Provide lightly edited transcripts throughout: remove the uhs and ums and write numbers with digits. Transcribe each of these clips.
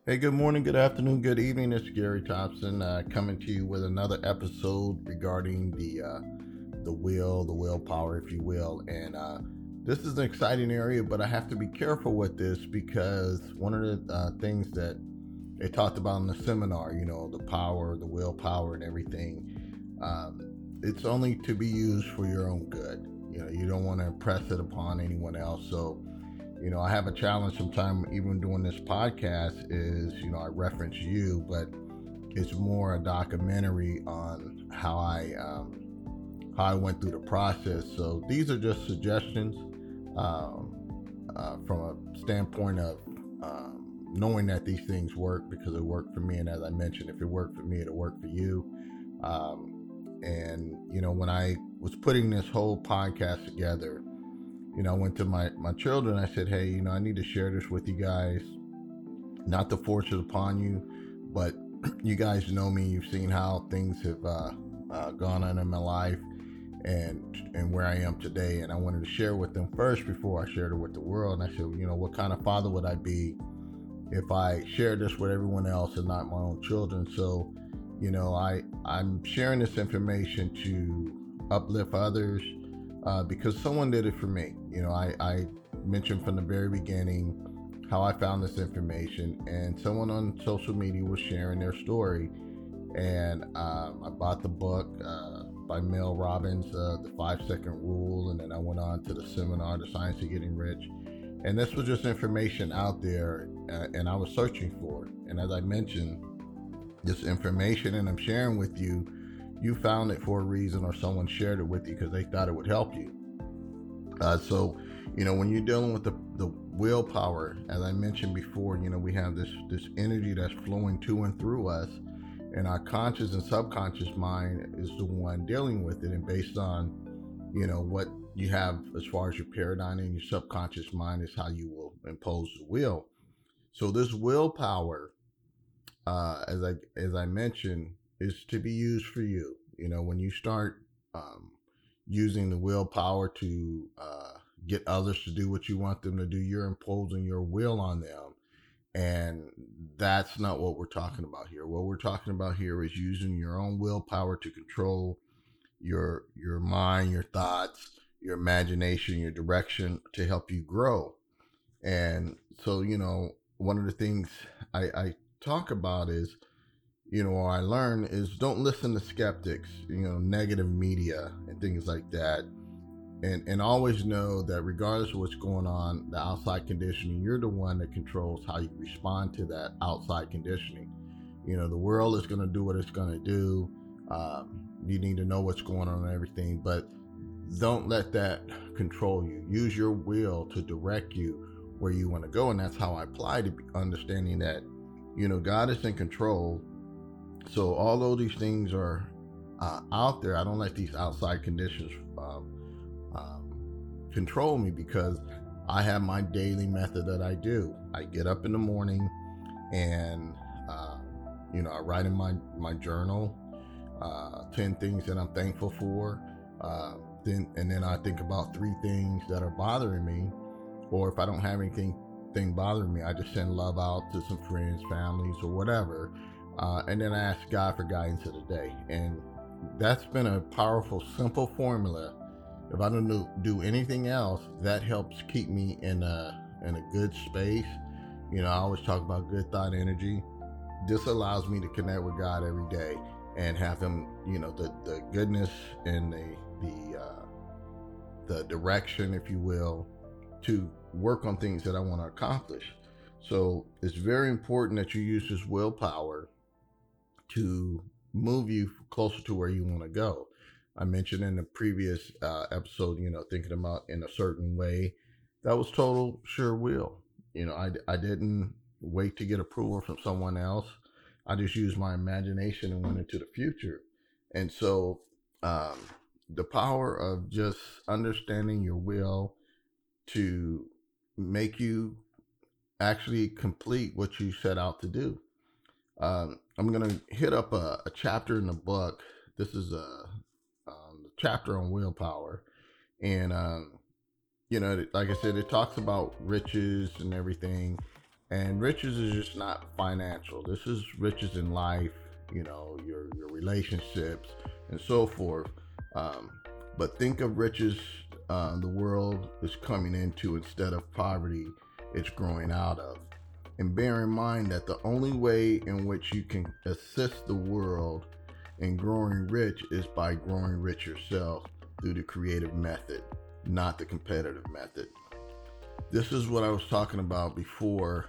Hey, good morning, good afternoon, good evening. It's Gary Thompson coming to you with another episode regarding the will, the willpower, if you will. And this is an exciting area, but I have to be careful with this because one of the things that they talked about in the seminar, the power, the willpower, and everything, it's only to be used for your own good. You don't want to impress it upon anyone else. So I have a challenge sometime even doing this podcast is, I reference you, but it's more a documentary on how I went through the process. So these are just suggestions from a standpoint of knowing that these things work because it worked for me. And as I mentioned, if it worked for me, it'll work for you. And when I was putting this whole podcast together, I went to my children. I said, hey, I need to share this with you guys, not to force it upon you, but you guys know me. You've seen how things have gone on in my life and where I am today. And I wanted to share with them first before I shared it with the world. And I said, what kind of father would I be if I shared this with everyone else and not my own children? So, I'm sharing this information to uplift others, because someone did it for me. I mentioned from the very beginning how I found this information, and someone on social media was sharing their story. And I bought the book by Mel Robbins, The 5 Second Rule, and then I went on to the seminar, The Science of Getting Rich. And this was just information out there, and I was searching for it. And as I mentioned, this information and I'm sharing with you, you found it for a reason, or someone shared it with you because they thought it would help you. So, when you're dealing with the willpower, as I mentioned before, we have this energy that's flowing to and through us, and our conscious and subconscious mind is the one dealing with it. And based on, what you have as far as your paradigm, and your subconscious mind is how you will impose the will. So this willpower, as I mentioned, is to be used for you. When you start using the willpower to get others to do what you want them to do, you're imposing your will on them. And that's not what we're talking about here. What we're talking about here is using your own willpower to control your mind, your thoughts, your imagination, your direction to help you grow. And so, one of the things I talk about is, or I learn is, don't listen to skeptics, negative media and things like that. And always know that regardless of what's going on, the outside conditioning, you're the one that controls how you respond to that outside conditioning. The world is going to do what it's going to do. You need to know what's going on and everything, but don't let that control you. Use your will to direct you where you want to go. And that's how I apply to understanding that, God is in control. So although these things are out there, I don't let these outside conditions control me, because I have my daily method that I do. I get up in the morning and, I write in my journal 10 things that I'm thankful for. Then I think about 3 things that are bothering me. Or if I don't have anything bothering me, I just send love out to some friends, families, or whatever. And then I ask God for guidance of the day. And that's been a powerful, simple formula. If I don't do anything else, that helps keep me in a good space. I always talk about good thought energy. This allows me to connect with God every day and have Him, the goodness and the direction, if you will, to work on things that I want to accomplish. So it's very important that you use this willpower to move you closer to where you want to go. I mentioned in the previous episode, thinking about in a certain way. That was total sure will. I didn't wait to get approval from someone else. I just used my imagination and went into the future. And so the power of just understanding your will to make you actually complete what you set out to do. I'm going to hit up a chapter in the book. This is a chapter on willpower. And, like I said, it talks about riches and everything. And riches is just not financial. This is riches in life, your relationships and so forth. Um, but think of riches the world is coming into instead of poverty it's growing out of. And bear in mind that the only way in which you can assist the world in growing rich is by growing rich yourself through the creative method, not the competitive method. This is what I was talking about before,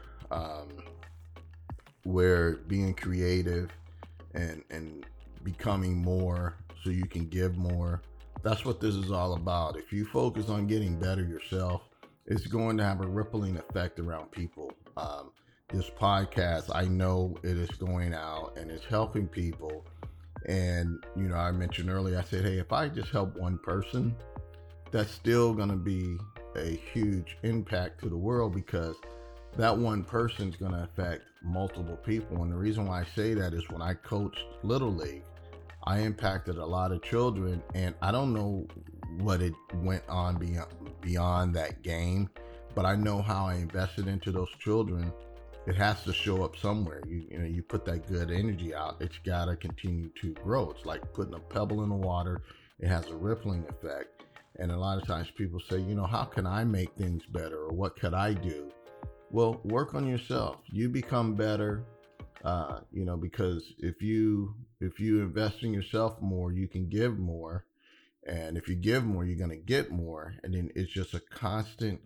where being creative and becoming more so you can give more. That's what this is all about. If you focus on getting better yourself, it's going to have a rippling effect around people. This podcast, I know it is going out and it's helping people. And, I mentioned earlier, I said, hey, if I just help one person, that's still going to be a huge impact to the world, because that one person is going to affect multiple people. And the reason why I say that is when I coached Little League, I impacted a lot of children, and I don't know what it went on beyond that game, but I know how I invested into those children. It has to show up somewhere. You put that good energy out, it's got to continue to grow. It's like putting a pebble in the water. It has a rippling effect. And a lot of times people say, how can I make things better, or what could I do? Well, work on yourself. You become better, because if you invest in yourself more, you can give more. And if you give more, you're going to get more. And then it's just a constant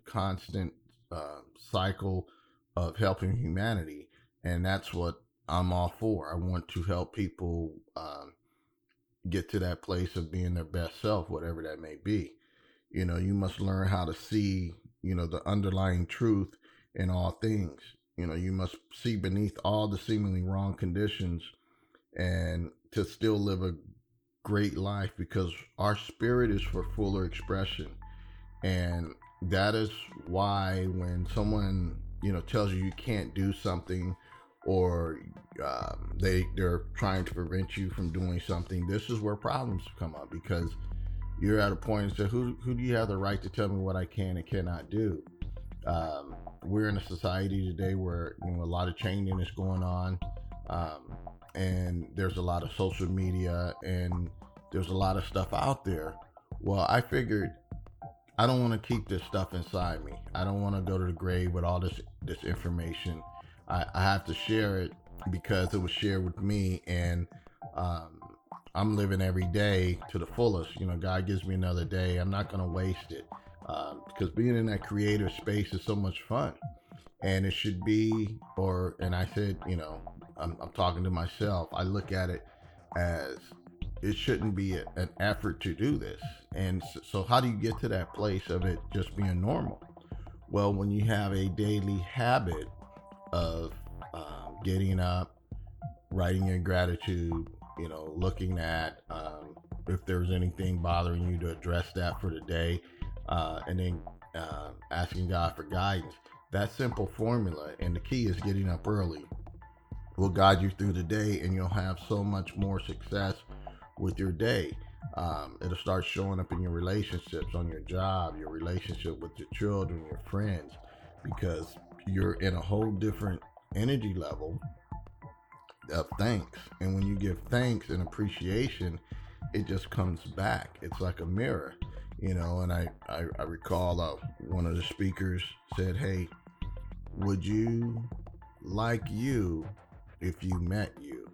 cycle of helping humanity. And that's what I'm all for. I want to help people get to that place of being their best self, whatever that may be. You must learn how to see, the underlying truth in all things. You must see beneath all the seemingly wrong conditions and to still live a great life, because our spirit is for fuller expression. And that is why when someone tells you can't do something, or they're trying to prevent you from doing something, this is where problems come up, because you're at a point and say, who do you have the right to tell me what I can and cannot do? We're in a society today where a lot of changing is going on, and there's a lot of social media and there's a lot of stuff out there. Well, I figured I don't want to keep this stuff inside me. I don't want to go to the grave with all this information. I have to share it because it was shared with me, and I'm living every day to the fullest. God gives me another day. I'm not going to waste it, because being in that creative space is so much fun. And it should be, and I said, I'm talking to myself. I look at it as it shouldn't be an effort to do this. And so how do you get to that place of it just being normal? Well, when you have a daily habit of getting up, writing your gratitude, looking at if there's anything bothering you, to address that for the day, and then asking God for guidance. That simple formula, and the key is getting up early, will guide you through the day, and you'll have so much more success with your day. It'll start showing up in your relationships, on your job, your relationship with your children, your friends, because you're in a whole different energy level of thanks. And when you give thanks and appreciation, it just comes back. It's like a mirror, and I recall one of the speakers said, hey, would you like you if you met you?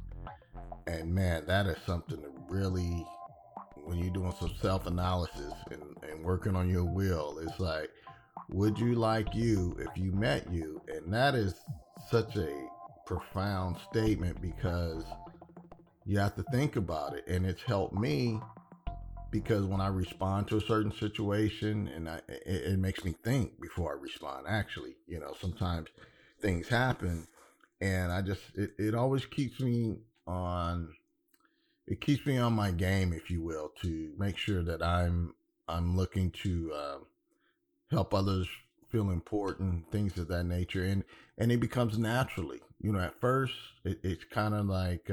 And man, that is something to really, when you're doing some self-analysis and working on your will, it's like, would you like you if you met you? And that is such a profound statement, because you have to think about it. And it's helped me, because when I respond to a certain situation, and it makes me think before I respond. Actually, sometimes things happen, and it always keeps me on my game, if you will, to make sure that I'm looking to help others feel important, things of that nature, and it becomes naturally. At first it's kind of like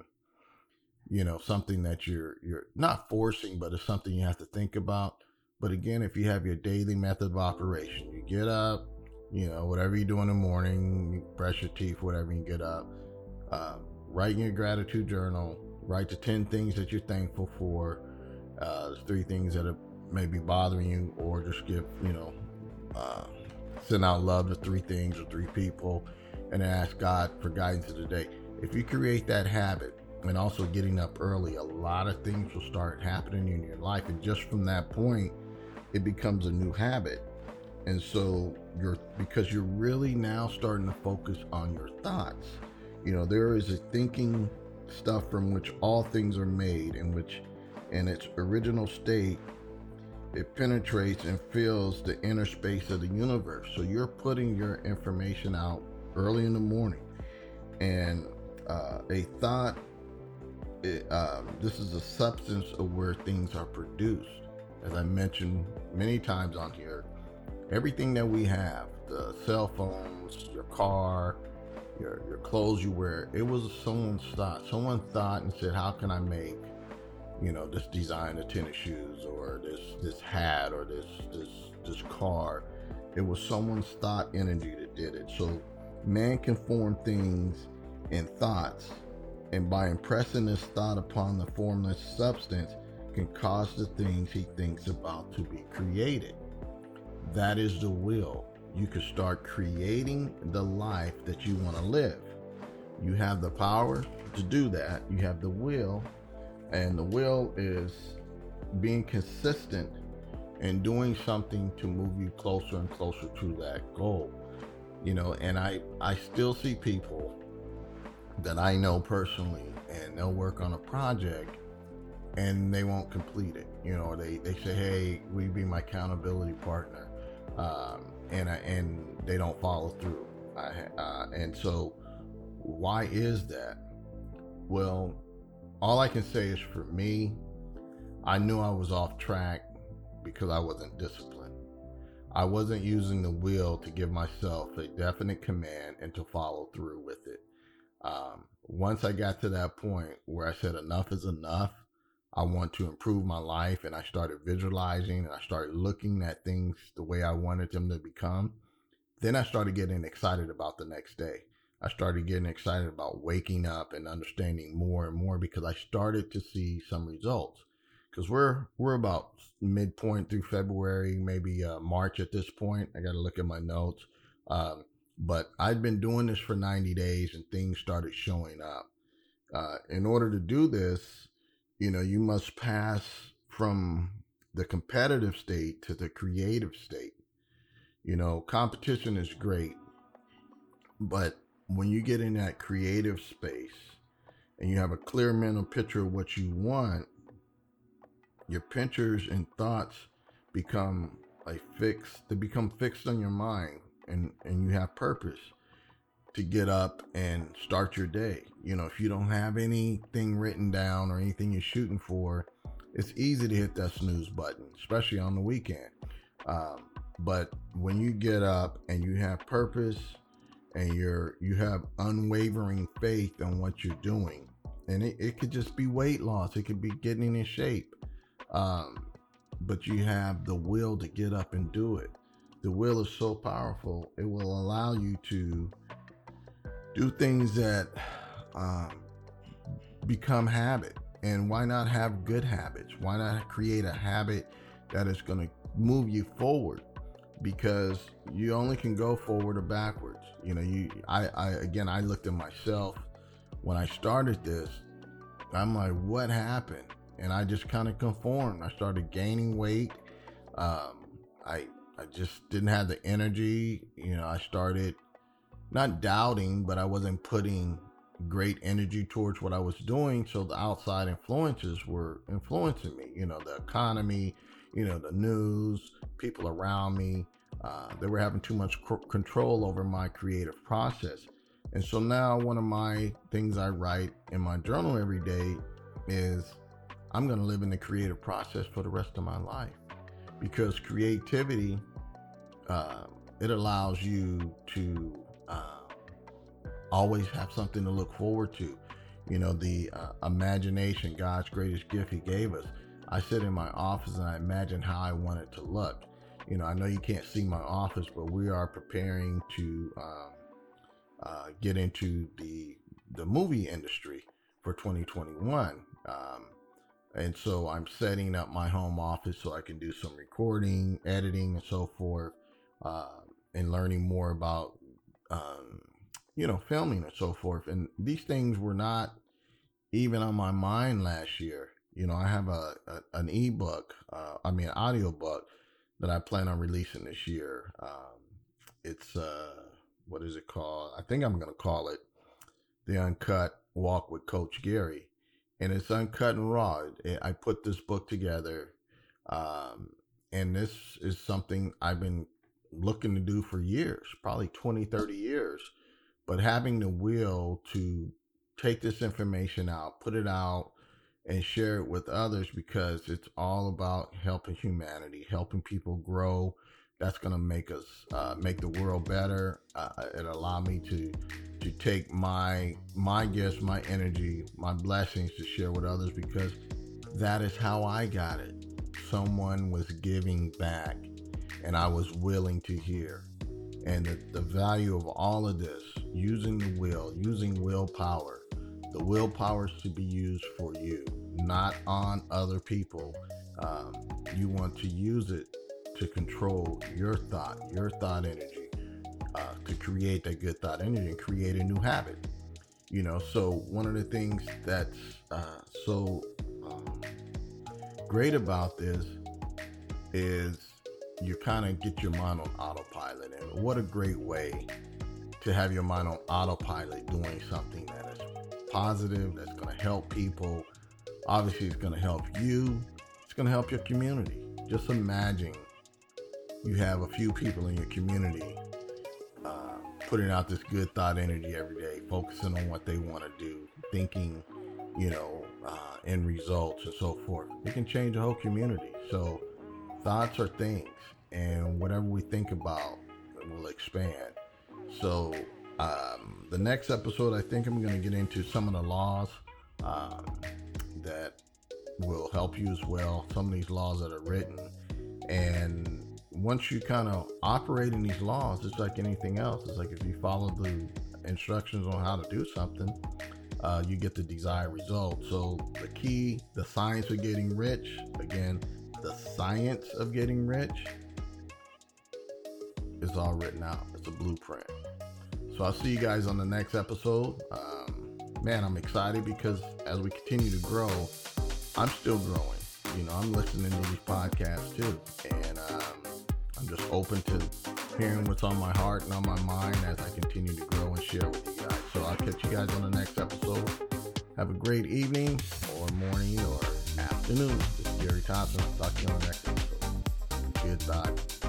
something that you're not forcing, but it's something you have to think about. But again, if you have your daily method of operation, you get up, Whatever you do in the morning, you brush your teeth, whatever, you get up, write in your gratitude journal, write the 10 things that you're thankful for, 3 things that are maybe bothering you, or just send out love to 3 things or 3 people, and then ask God for guidance of the day. If you create that habit, and also getting up early, a lot of things will start happening in your life. And just from that point, it becomes a new habit. And so because you're really now starting to focus on your thoughts. There is a thinking stuff from which all things are made, in which in its original state, it penetrates and fills the inner space of the universe. So you're putting your information out early in the morning. And a thought, this is a substance of where things are produced. As I mentioned many times on here, everything that we have, the cell phones, your car, your clothes you wear, it was someone's thought. Someone thought and said, how can I make, this design of tennis shoes, or this hat, or this car? It was someone's thought energy that did it. So man can form things in thoughts, and by impressing this thought upon the formless substance, can cause the things he thinks about to be created. That is the will. You can start creating the life that you want to live. You have the power to do that. You have the will, and the will is being consistent and doing something to move you closer and closer to that goal. And I still see people that I know personally, and they'll work on a project and they won't complete it. They say, hey, will you be my accountability partner? And they don't follow through. And so why is that? Well, all I can say is, for me, I knew I was off track because I wasn't disciplined. I wasn't using the will to give myself a definite command and to follow through with it. Once I got to that point where I said enough is enough, I want to improve my life, and I started visualizing, and I started looking at things the way I wanted them to become, then I started getting excited about the next day. I started getting excited about waking up and understanding more and more, because I started to see some results. Because we're about midpoint through February, maybe March at this point. I got to look at my notes. But I'd been doing this for 90 days and things started showing up. In order to do this, you must pass from the competitive state to the creative state. Competition is great, but when you get in that creative space and you have a clear mental picture of what you want, your pictures and thoughts become fixed on your mind, and you have purpose to get up and start your day. If you don't have anything written down or anything you're shooting for, it's easy to hit that snooze button, especially on the weekend. But when you get up and you have purpose and you have unwavering faith on what you're doing, and it could just be weight loss, it could be getting in shape, but you have the will to get up and do it. The will is so powerful. It will allow you to do things that become habit. And why not have good habits? Why not create a habit that is going to move you forward? Because you only can go forward or backwards. I looked at myself when I started this. I'm like, what happened? And I just kind of conformed. I started gaining weight. I just didn't have the energy. I started not doubting, but I wasn't putting great energy towards what I was doing. So the outside influences were influencing me, the economy, the news, people around me. They were having too much control over my creative process. And so now one of my things I write in my journal every day is, I'm going to live in the creative process for the rest of my life. Because creativity, it allows you to always have something to look forward to. The imagination, God's greatest gift he gave us. I sit in my office and I imagine how I want it to look. I know you can't see my office, but we are preparing to get into the movie industry for 2021. And so I'm setting up my home office so I can do some recording, editing, and so forth, and learning more about, filming and so forth. And these things were not even on my mind last year. I have an ebook, audiobook that I plan on releasing this year. It's, what is it called? I think I'm going to call it The Uncut Walk with Coach Gary. And it's uncut and raw. I put this book together, and this is something I've been looking to do for years, probably 20, 30 years. But having the will to take this information out, put it out, and share it with others, because it's all about helping humanity, helping people grow. That's going to make us, make the world better. It allowed me to take my gifts, my energy, my blessings to share with others, because that is how I got it. Someone was giving back, and I was willing to hear. And the value of all of this, using the will, using willpower. The willpower is to be used for you, not on other people. You want to use it to control your thought energy, to create that good thought energy and create a new habit. So one of the things that's so great about this is you kind of get your mind on autopilot. And what a great way to have your mind on autopilot doing something that is positive, that's going to help people. Obviously, it's going to help you. It's going to help your community. Just imagine you have a few people in your community putting out this good thought energy every day, focusing on what they want to do, thinking, end results and so forth. It can change a whole community. So thoughts are things, and whatever we think about will expand. So the next episode, I think I'm going to get into some of the laws that will help you as well. Some of these laws that are written, and once you kind of operate in these laws, it's like anything else. It's like if you follow the instructions on how to do something, you get the desired result. So the key, the science of getting rich, again, the science of getting rich is all written out. It's a blueprint. So I'll see you guys on the next episode. Man, I'm excited because as we continue to grow, I'm still growing. I'm listening to these podcasts too. And I'm just open to hearing what's on my heart and on my mind as I continue to grow and share with you guys. So I'll catch you guys on the next episode. Have a great evening or morning or afternoon. This is Gary Thompson. Talk to you on the next episode. Good thought.